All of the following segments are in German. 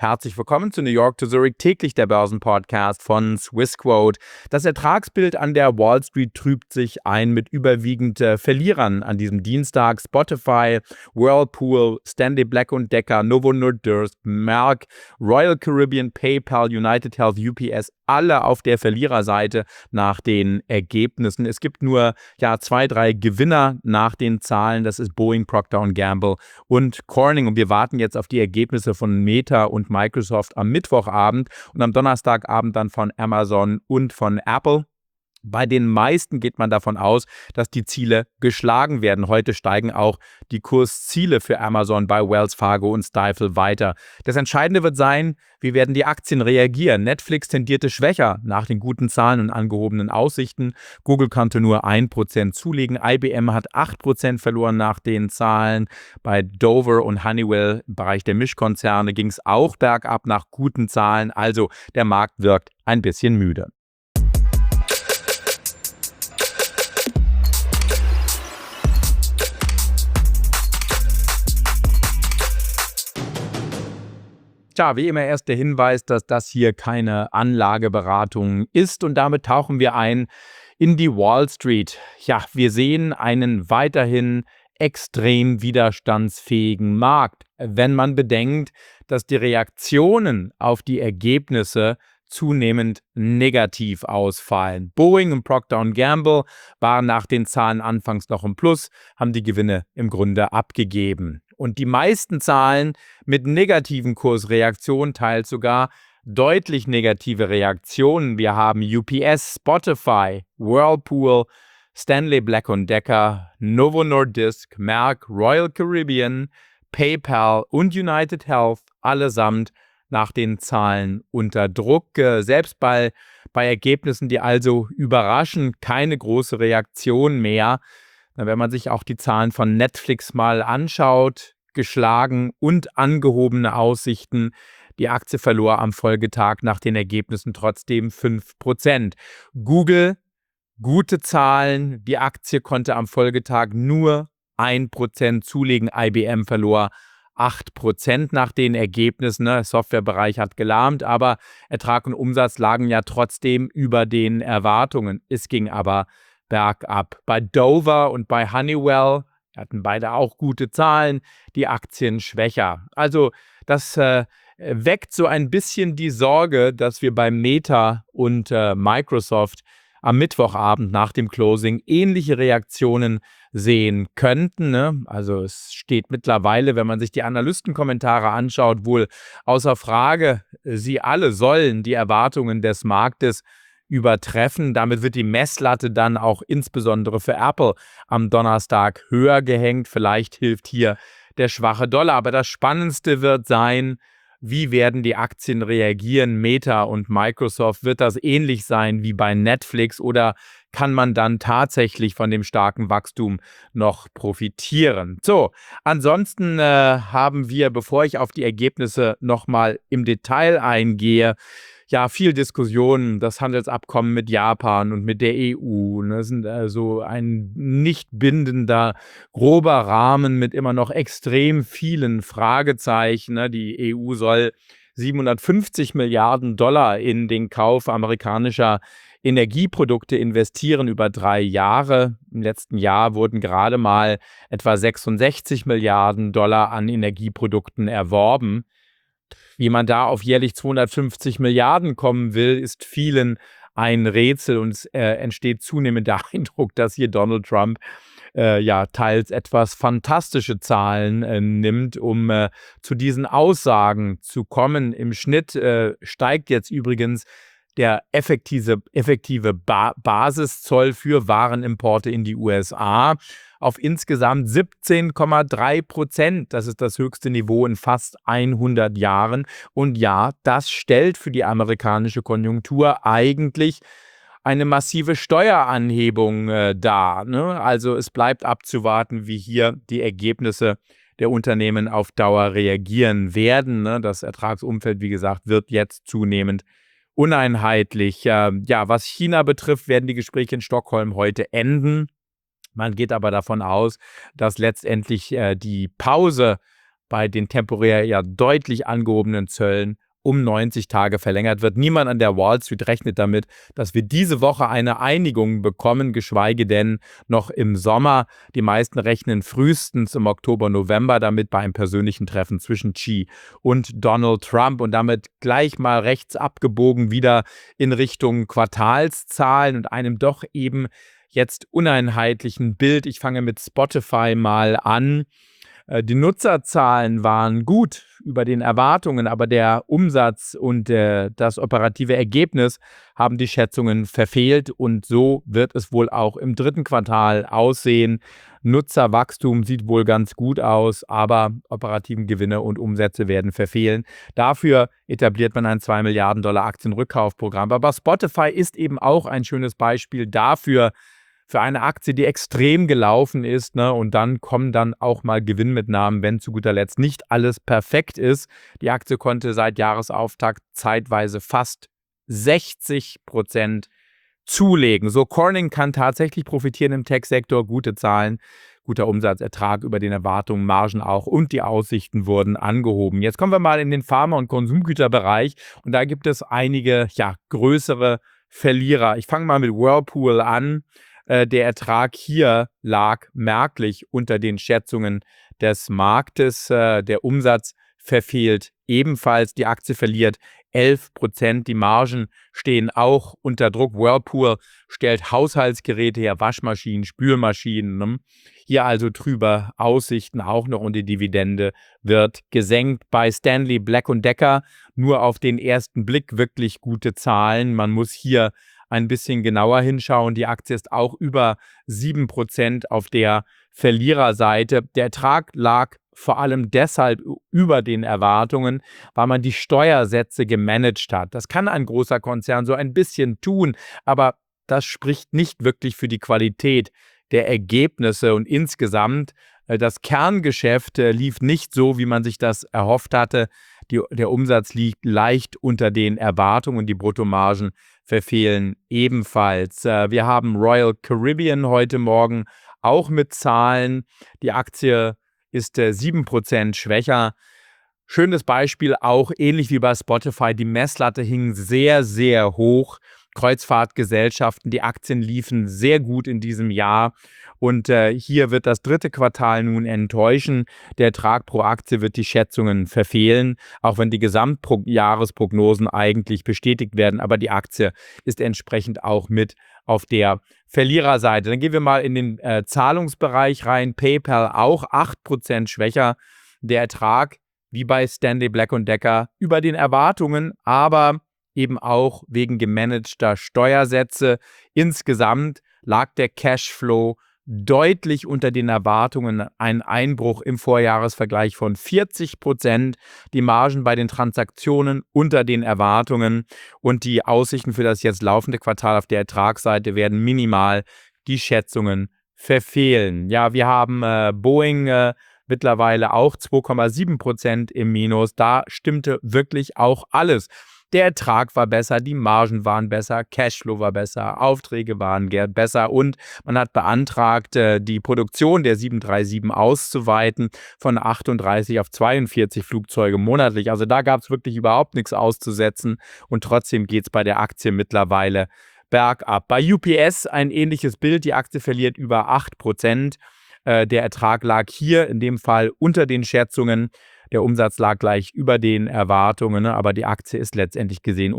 Herzlich willkommen zu New York to Zurich, täglich der Börsenpodcast von Swissquote. Das Ertragsbild an der Wall Street trübt sich ein mit überwiegend Verlierern an diesem Dienstag. Spotify, Whirlpool, Stanley Black & Decker, Novo Nordisk, Merck, Royal Caribbean, PayPal, United Health, UPS, alle auf der Verliererseite nach den Ergebnissen. Es gibt nur 2, 3 Gewinner nach den Zahlen. Das ist Boeing, Procter & Gamble und Corning. Und wir warten jetzt auf die Ergebnisse von Meta und Microsoft am Mittwochabend und am Donnerstagabend dann von Amazon und von Apple. Bei den meisten geht man davon aus, dass die Ziele geschlagen werden. Heute steigen auch die Kursziele für Amazon bei Wells Fargo und Stifel weiter. Das Entscheidende wird sein, wie werden die Aktien reagieren. Netflix tendierte schwächer nach den guten Zahlen und angehobenen Aussichten. Google konnte nur 1% zulegen. IBM hat 8% verloren nach den Zahlen. Bei Dover und Honeywell im Bereich der Mischkonzerne ging es auch bergab nach guten Zahlen. Also der Markt wirkt ein bisschen müde. Tja, wie immer erst der Hinweis, dass das hier keine Anlageberatung ist und damit tauchen wir ein in die Wall Street. Ja, wir sehen einen weiterhin extrem widerstandsfähigen Markt, wenn man bedenkt, dass die Reaktionen auf die Ergebnisse zunehmend negativ ausfallen. Boeing und Procter & Gamble waren nach den Zahlen anfangs noch im Plus, haben die Gewinne im Grunde abgegeben. Und die meisten Zahlen mit negativen Kursreaktionen, teils sogar deutlich negative Reaktionen. Wir haben UPS, Spotify, Whirlpool, Stanley Black & Decker, Novo Nordisk, Merck, Royal Caribbean, PayPal und United Health allesamt nach den Zahlen unter Druck. Selbst bei Ergebnissen, die also überraschen, keine große Reaktion mehr. Wenn man sich auch die Zahlen von Netflix mal anschaut, geschlagen und angehobene Aussichten. Die Aktie verlor am Folgetag nach den Ergebnissen trotzdem 5%. Google, gute Zahlen. Die Aktie konnte am Folgetag nur 1% zulegen. IBM verlor 8% nach den Ergebnissen. Der Softwarebereich hat gelahmt, aber Ertrag und Umsatz lagen ja trotzdem über den Erwartungen. Es ging aber bergab. Bei Dover und bei Honeywell hatten beide auch gute Zahlen, die Aktien schwächer. Also das weckt so ein bisschen die Sorge, dass wir bei Meta und Microsoft am Mittwochabend nach dem Closing ähnliche Reaktionen sehen könnten. Ne? Also es steht mittlerweile, wenn man sich die Analystenkommentare anschaut, wohl außer Frage, sie alle sollen die Erwartungen des Marktes übertreffen. Damit wird die Messlatte dann auch insbesondere für Apple am Donnerstag höher gehängt. Vielleicht hilft hier der schwache Dollar. Aber das Spannendste wird sein, wie werden die Aktien reagieren? Meta und Microsoft, wird das ähnlich sein wie bei Netflix oder kann man dann tatsächlich von dem starken Wachstum noch profitieren? So, ansonsten haben wir, bevor ich auf die Ergebnisse nochmal im Detail eingehe, viel Diskussionen, das Handelsabkommen mit Japan und mit der EU. Das sind also ein nicht bindender, grober Rahmen mit immer noch extrem vielen Fragezeichen. Die EU soll 750 Milliarden Dollar in den Kauf amerikanischer Energieprodukte investieren über 3 Jahre. Im letzten Jahr wurden gerade mal etwa 66 Milliarden Dollar an Energieprodukten erworben. Wie man da auf jährlich 250 Milliarden kommen will, ist vielen ein Rätsel und es entsteht zunehmend der Eindruck, dass hier Donald Trump teils etwas fantastische Zahlen nimmt, um zu diesen Aussagen zu kommen. Im Schnitt steigt jetzt übrigens der effektive Basiszoll für Warenimporte in die USA auf insgesamt 17,3%. Das ist das höchste Niveau in fast 100 Jahren. Und ja, das stellt für die amerikanische Konjunktur eigentlich eine massive Steueranhebung dar. Ne? Also es bleibt abzuwarten, wie hier die Ergebnisse der Unternehmen auf Dauer reagieren werden. Ne? Das Ertragsumfeld, wie gesagt, wird jetzt zunehmend uneinheitlich. Was China betrifft, werden die Gespräche in Stockholm heute enden. Man geht aber davon aus, dass letztendlich die Pause bei den temporär ja deutlich angehobenen Zöllen um 90 Tage verlängert wird. Niemand an der Wall Street rechnet damit, dass wir diese Woche eine Einigung bekommen, geschweige denn noch im Sommer. Die meisten rechnen frühestens im Oktober, November damit bei einem persönlichen Treffen zwischen Xi und Donald Trump und damit gleich mal rechts abgebogen wieder in Richtung Quartalszahlen und einem doch eben jetzt uneinheitlichen Bild. Ich fange mit Spotify mal an. Die Nutzerzahlen waren gut über den Erwartungen, aber der Umsatz und das operative Ergebnis haben die Schätzungen verfehlt und so wird es wohl auch im dritten Quartal aussehen. Nutzerwachstum sieht wohl ganz gut aus, aber operativen Gewinne und Umsätze werden verfehlen. Dafür etabliert man ein 2 Milliarden Dollar Aktienrückkaufprogramm. Aber Spotify ist eben auch ein schönes Beispiel dafür, für eine Aktie, die extrem gelaufen ist, ne? Und dann kommen dann auch mal Gewinnmitnahmen, wenn zu guter Letzt nicht alles perfekt ist. Die Aktie konnte seit Jahresauftakt zeitweise fast 60% zulegen. So, Corning kann tatsächlich profitieren im Tech-Sektor, gute Zahlen, guter Umsatzertrag über den Erwartungen, Margen auch und die Aussichten wurden angehoben. Jetzt kommen wir mal in den Pharma- und Konsumgüterbereich und da gibt es einige größere Verlierer. Ich fange mal mit Whirlpool an. Der Ertrag hier lag merklich unter den Schätzungen des Marktes. Der Umsatz verfehlt ebenfalls. Die Aktie verliert 11%. Die Margen stehen auch unter Druck. Whirlpool stellt Haushaltsgeräte her, Waschmaschinen, Spülmaschinen. Ne? Hier also trübe Aussichten auch noch und die Dividende wird gesenkt. Bei Stanley Black & Decker nur auf den ersten Blick wirklich gute Zahlen. Man muss hier ein bisschen genauer hinschauen. Die Aktie ist auch über 7% auf der Verliererseite. Der Ertrag lag vor allem deshalb über den Erwartungen, weil man die Steuersätze gemanagt hat. Das kann ein großer Konzern so ein bisschen tun, aber das spricht nicht wirklich für die Qualität der Ergebnisse und insgesamt das Kerngeschäft lief nicht so, wie man sich das erhofft hatte. Der Umsatz liegt leicht unter den Erwartungen, die Bruttomargen verfehlen ebenfalls. Wir haben Royal Caribbean heute Morgen auch mit Zahlen. Die Aktie ist 7% schwächer. Schönes Beispiel auch, ähnlich wie bei Spotify, die Messlatte hing sehr, sehr hoch. Kreuzfahrtgesellschaften, die Aktien liefen sehr gut in diesem Jahr und hier wird das dritte Quartal nun enttäuschen. Der Ertrag pro Aktie wird die Schätzungen verfehlen, auch wenn die Gesamtjahresprognosen eigentlich bestätigt werden, aber die Aktie ist entsprechend auch mit auf der Verliererseite. Dann gehen wir mal in den Zahlungsbereich rein. PayPal auch 8% schwächer. Der Ertrag, wie bei Stanley Black & Decker, über den Erwartungen, aber eben auch wegen gemanagter Steuersätze. Insgesamt lag der Cashflow deutlich unter den Erwartungen, ein Einbruch im Vorjahresvergleich von 40%, die Margen bei den Transaktionen unter den Erwartungen und die Aussichten für das jetzt laufende Quartal auf der Ertragsseite werden minimal die Schätzungen verfehlen. Ja, wir haben Boeing mittlerweile auch 2,7% im Minus. Da stimmte wirklich auch alles. Der Ertrag war besser, die Margen waren besser, Cashflow war besser, Aufträge waren besser und man hat beantragt, die Produktion der 737 auszuweiten von 38 auf 42 Flugzeuge monatlich. Also da gab es wirklich überhaupt nichts auszusetzen und trotzdem geht es bei der Aktie mittlerweile bergab. Bei UPS ein ähnliches Bild, die Aktie verliert über 8%. Der Ertrag lag hier in dem Fall unter den Schätzungen. Der Umsatz lag gleich über den Erwartungen, aber die Aktie ist letztendlich gesehen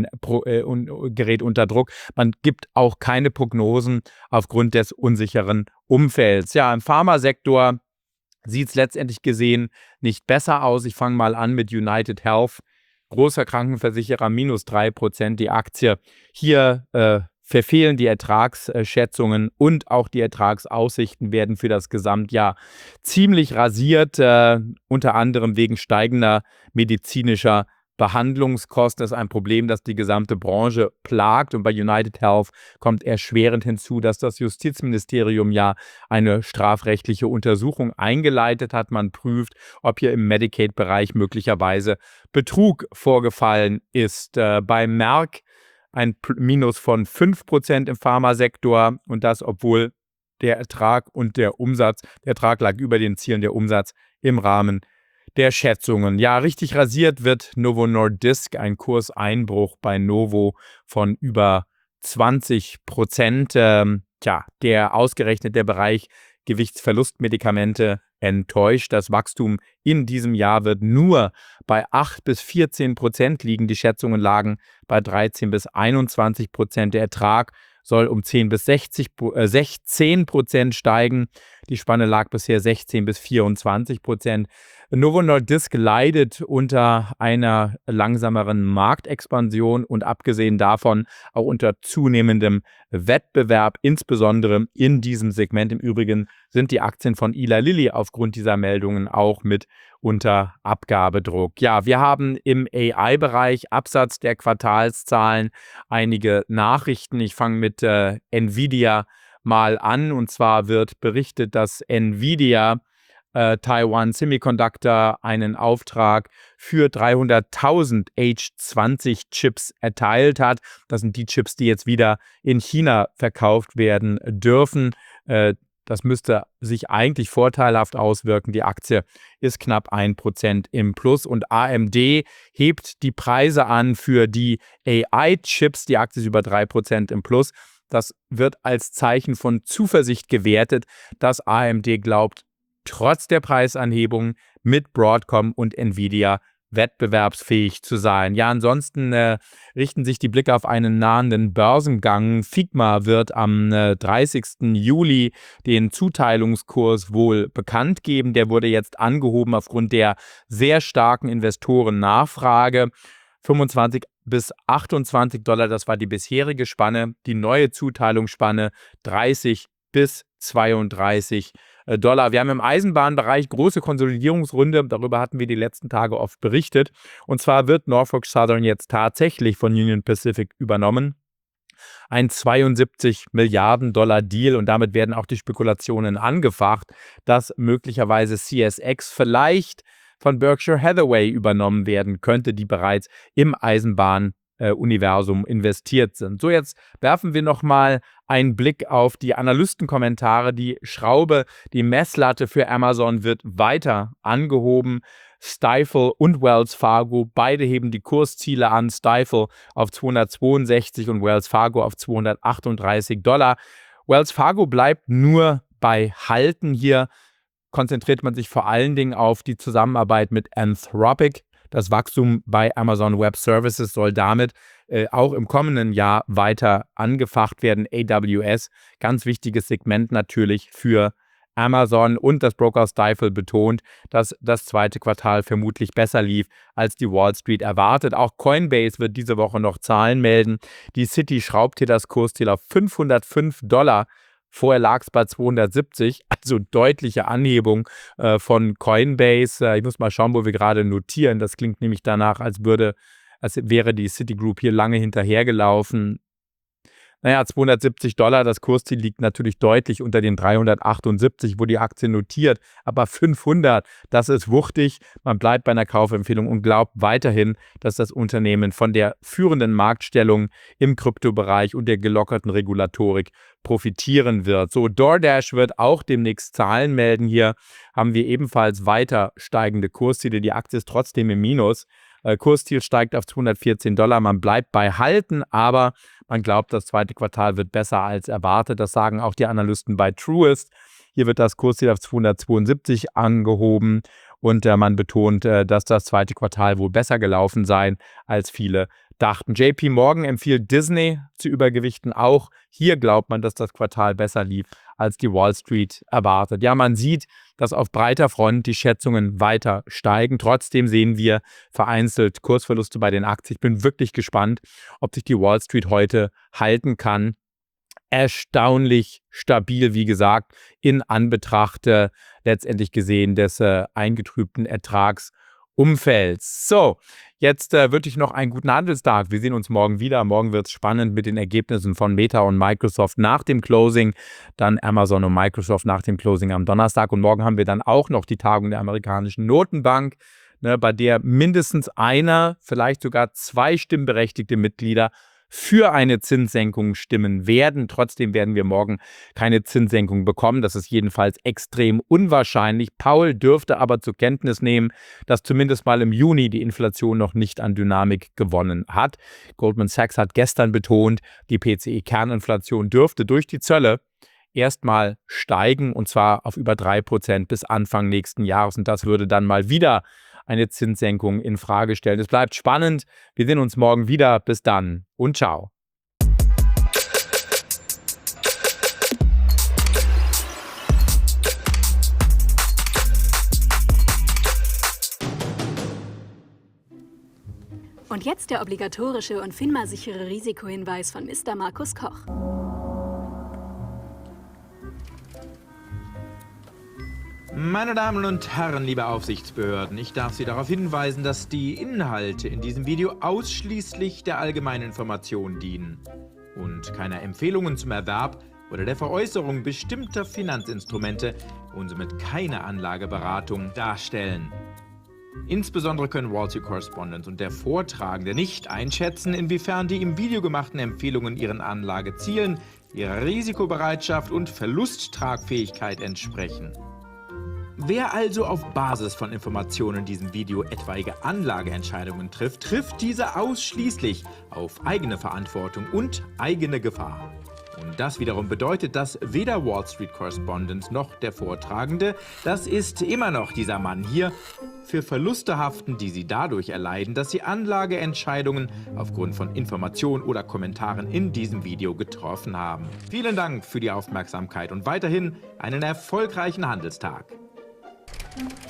gerät unter Druck. Man gibt auch keine Prognosen aufgrund des unsicheren Umfelds. Ja, im Pharmasektor sieht es letztendlich gesehen nicht besser aus. Ich fange mal an mit United Health. Großer Krankenversicherer, minus 3%. Die Aktie hier verfehlen die Ertragsschätzungen und auch die Ertragsaussichten werden für das Gesamtjahr ziemlich rasiert, unter anderem wegen steigender medizinischer Behandlungskosten. Das ist ein Problem, das die gesamte Branche plagt und bei United Health kommt erschwerend hinzu, dass das Justizministerium ja eine strafrechtliche Untersuchung eingeleitet hat. Man prüft, ob hier im Medicaid-Bereich möglicherweise Betrug vorgefallen ist. Bei Merck ein Minus von 5% im Pharmasektor und das, obwohl der Ertrag und der Umsatz, der Ertrag lag über den Zielen, der Umsatz im Rahmen der Schätzungen. Ja, richtig rasiert wird Novo Nordisk, ein Kurseinbruch bei Novo von über 20%. Der ausgerechnet der Bereich Gewichtsverlustmedikamente enttäuscht. Das Wachstum in diesem Jahr wird nur bei 8-14% liegen. Die Schätzungen lagen bei 13-21%. Der Ertrag soll um 10-16% steigen. Die Spanne lag bisher 16-24%. Novo Nordisk leidet unter einer langsameren Marktexpansion und abgesehen davon auch unter zunehmendem Wettbewerb, insbesondere in diesem Segment. Im Übrigen sind die Aktien von Eli Lilly aufgrund dieser Meldungen auch mit unter Abgabedruck. Ja, wir haben im AI-Bereich abseits der Quartalszahlen einige Nachrichten. Ich fange mit Nvidia mal an, und zwar wird berichtet, dass Nvidia Taiwan Semiconductor einen Auftrag für 300.000 H20-Chips erteilt hat. Das sind die Chips, die jetzt wieder in China verkauft werden dürfen. Das müsste sich eigentlich vorteilhaft auswirken. Die Aktie ist knapp 1% im Plus und AMD hebt die Preise an für die AI-Chips. Die Aktie ist über 3% im Plus. Das wird als Zeichen von Zuversicht gewertet, dass AMD glaubt, trotz der Preisanhebung mit Broadcom und Nvidia wettbewerbsfähig zu sein. Ja, ansonsten richten sich die Blicke auf einen nahenden Börsengang. Figma wird am 30. Juli den Zuteilungskurs wohl bekannt geben. Der wurde jetzt angehoben aufgrund der sehr starken Investorennachfrage. 25 bis $28, das war die bisherige Spanne. Die neue Zuteilungsspanne 30 bis $32. Wir haben im Eisenbahnbereich große Konsolidierungsrunde, darüber hatten wir die letzten Tage oft berichtet. Und zwar wird Norfolk Southern jetzt tatsächlich von Union Pacific übernommen. Ein 72 Milliarden Dollar Deal, und damit werden auch die Spekulationen angefacht, dass möglicherweise CSX vielleicht von Berkshire Hathaway übernommen werden könnte, die bereits im Eisenbahnuniversum investiert sind. So, jetzt werfen wir nochmal einen Blick auf die Analystenkommentare. Die Schraube, die Messlatte für Amazon wird weiter angehoben. Stifel und Wells Fargo, beide heben die Kursziele an. Stifel auf 262 und Wells Fargo auf $238. Wells Fargo bleibt nur bei Halten. Hier konzentriert man sich vor allen Dingen auf die Zusammenarbeit mit Anthropic. Das Wachstum bei Amazon Web Services soll damit auch im kommenden Jahr weiter angefacht werden. AWS, ganz wichtiges Segment natürlich für Amazon, und das Broker Stifel betont, dass das zweite Quartal vermutlich besser lief, als die Wall Street erwartet. Auch Coinbase wird diese Woche noch Zahlen melden. Die Citi schraubt hier das Kursziel auf $505. Vorher lag es bei 270, also deutliche Anhebung von Coinbase. Ich muss mal schauen, wo wir gerade notieren. Das klingt nämlich danach, als wäre die Citigroup hier lange hinterhergelaufen. Naja, $270, das Kursziel liegt natürlich deutlich unter den 378, wo die Aktie notiert. Aber 500, das ist wuchtig. Man bleibt bei einer Kaufempfehlung und glaubt weiterhin, dass das Unternehmen von der führenden Marktstellung im Kryptobereich und der gelockerten Regulatorik profitieren wird. So, DoorDash wird auch demnächst Zahlen melden. Hier haben wir ebenfalls weiter steigende Kursziele. Die Aktie ist trotzdem im Minus. Kursziel steigt auf $214. Man bleibt bei Halten, aber man glaubt, das zweite Quartal wird besser als erwartet. Das sagen auch die Analysten bei Truist. Hier wird das Kursziel auf 272 angehoben und man betont, dass das zweite Quartal wohl besser gelaufen sei, als viele dachten. JP Morgan empfiehlt Disney zu übergewichten. Auch hier glaubt man, dass das Quartal besser lief, als die Wall Street erwartet. Ja, man sieht, dass auf breiter Front die Schätzungen weiter steigen. Trotzdem sehen wir vereinzelt Kursverluste bei den Aktien. Ich bin wirklich gespannt, ob sich die Wall Street heute halten kann. Erstaunlich stabil, wie gesagt, in Anbetracht letztendlich gesehen des eingetrübten Ertragsumfelds. So, jetzt wünsche ich noch einen guten Handelstag. Wir sehen uns morgen wieder. Morgen wird es spannend mit den Ergebnissen von Meta und Microsoft nach dem Closing, dann Amazon und Microsoft nach dem Closing am Donnerstag. Und morgen haben wir dann auch noch die Tagung der amerikanischen Notenbank, bei der mindestens einer, vielleicht sogar zwei stimmberechtigte Mitglieder für eine Zinssenkung stimmen werden. Trotzdem werden wir morgen keine Zinssenkung bekommen. Das ist jedenfalls extrem unwahrscheinlich. Powell dürfte aber zur Kenntnis nehmen, dass zumindest mal im Juni die Inflation noch nicht an Dynamik gewonnen hat. Goldman Sachs hat gestern betont, die PCE-Kerninflation dürfte durch die Zölle erstmal steigen, und zwar auf über 3% bis Anfang nächsten Jahres. Und das würde dann mal wieder eine Zinssenkung in Frage stellen. Es bleibt spannend. Wir sehen uns morgen wieder. Bis dann und ciao. Und jetzt der obligatorische und FINMA-sichere Risikohinweis von Mr. Markus Koch. Meine Damen und Herren, liebe Aufsichtsbehörden, ich darf Sie darauf hinweisen, dass die Inhalte in diesem Video ausschließlich der allgemeinen Information dienen und keine Empfehlungen zum Erwerb oder der Veräußerung bestimmter Finanzinstrumente und somit keine Anlageberatung darstellen. Insbesondere können Wall Street Correspondent und der Vortragende nicht einschätzen, inwiefern die im Video gemachten Empfehlungen ihren Anlagezielen, ihrer Risikobereitschaft und Verlusttragfähigkeit entsprechen. Wer also auf Basis von Informationen in diesem Video etwaige Anlageentscheidungen trifft, trifft diese ausschließlich auf eigene Verantwortung und eigene Gefahr. Und das wiederum bedeutet, dass weder Wall Street Correspondent noch der Vortragende, das ist immer noch dieser Mann hier, für Verluste haften, die sie dadurch erleiden, dass sie Anlageentscheidungen aufgrund von Informationen oder Kommentaren in diesem Video getroffen haben. Vielen Dank für die Aufmerksamkeit und weiterhin einen erfolgreichen Handelstag.